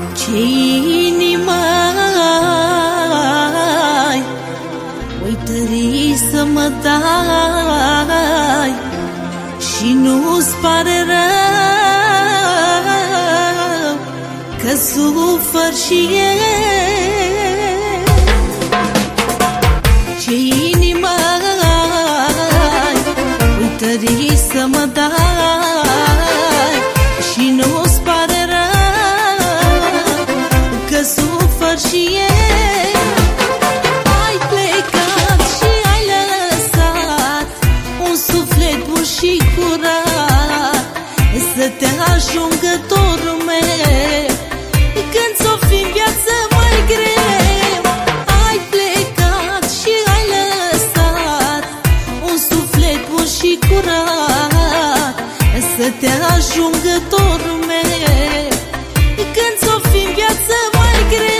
Ce inimă-i, uitării să mă dai și nu-ți pare rău că sufăr și eu. Ce inimă-i, uitării să mă dai și nu-ți pare rău că sufăr și eu. Ai plecat și ai lăsat un suflet bun și curat să te ajungă dorul meu când ți-o fi în viață mai greu. Ai plecat și ai lăsat un suflet bun și curat să te ajungă dorul meu când ți-o fi în viață mai greu.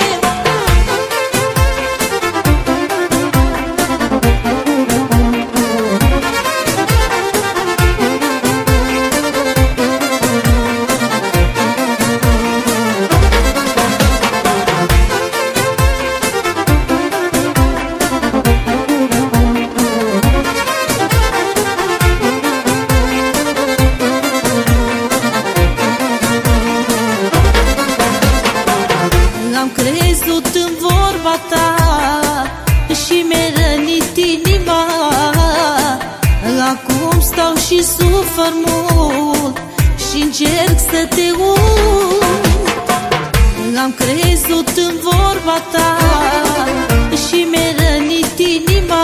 Am crezut în vorba ta și mi-a rănit inima. Acum stau și sufăr mult și încerc să te uit. Am crezut în vorba ta și mi-a rănit inima.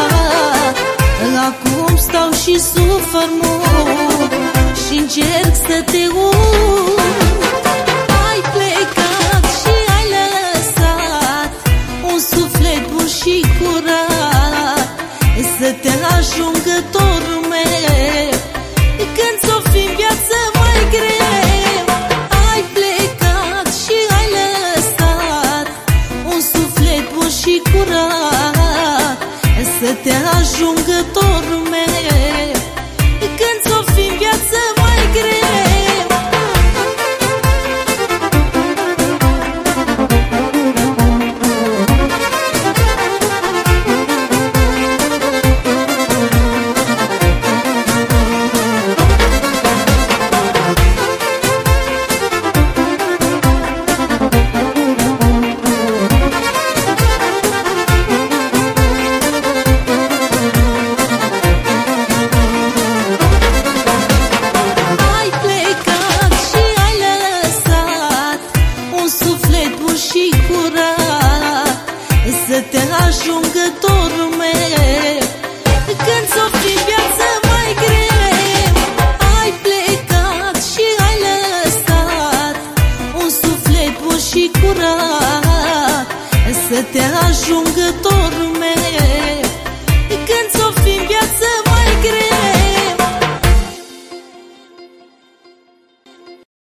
Acum stau și sufăr mult și încerc să te uit. Ai plecat și ai lăsat un suflet bun și curat să te ajungă dorul meu când ți-o fi în viață mai greu. Ai plecat și ai lăsat un suflet bun și curat să te ajungă dorul meu când ți-o fi în viață mai greu. Și curat să te ajungă dorul meu